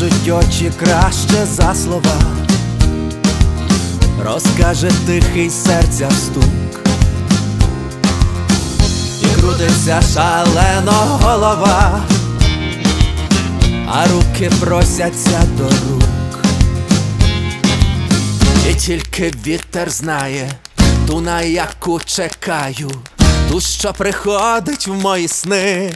Кажуть, очі краще за слова, розкаже тихий серця стук, і крутиться шалено голова, а руки просяться до рук. І тільки вітер знає ту, на яку чекаю, ту, що приходить в мої сни.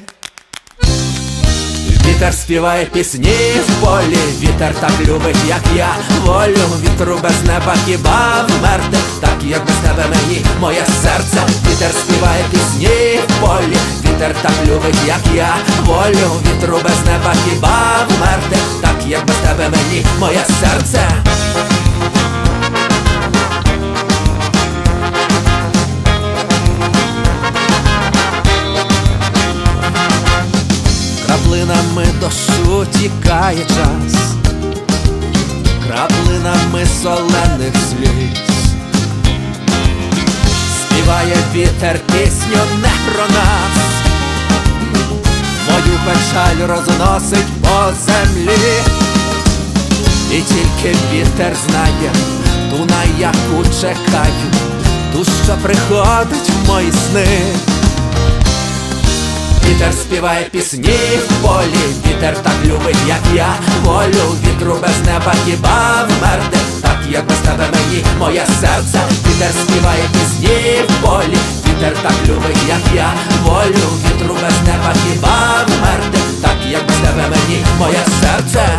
Вітер співає пісні в полі, вітер так любить, як я, волю. Вітру без неба хіба вмерти, так як без тебе мені моє серце. Вітер співає пісні в полі, вітер так любить, як я, волю. Вітру без неба хіба вмерти, так як без тебе мені моє серце. Краплинами дощу тікає час, краплинами солених сліз. Співає вітер пісню не про нас, мою печаль розносить по землі. І тільки вітер знає ту, на яку чекаю, ту, що приходить в мої сни. Вітер співає пісні в полі, вітер так любить, як я, волю. Вітру без неба хіба вмерти, так як без тебе мені моє серце. Вітер співає пісні в полі, вітер так любить, як я, волю. Вітру без неба хіба вмерти, так як без тебе мені моє серце.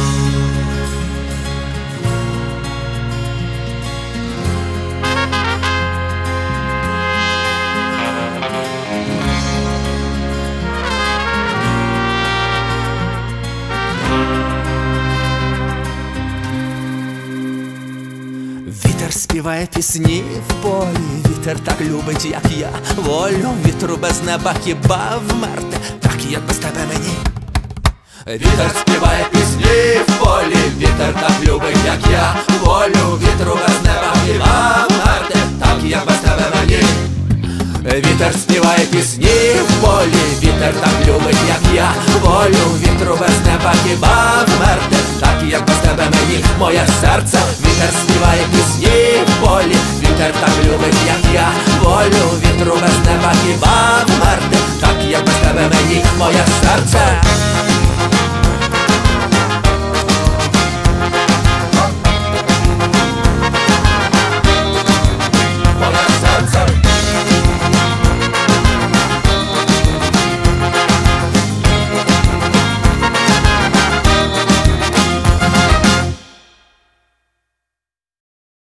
Вітер співає пісні в полі, вітер так любить, як я, волю. Вітру без неба хіба вмерти, так як без тебе мені. Вітер співає пісні в полі, вітер так любить, як я, волю. Вітру без неба хіба вмерти, так як без тебе мені. Вітер співає пісні в полі, вітер так любить, як я, волю. Вітру без неба хіба вмерти, так як без тебе мені моє серце. Вітер співає пісні в полі, вітер так любить, як я, волю. Вітру без неба хіба вмерти, так як без тебе мені моє серце.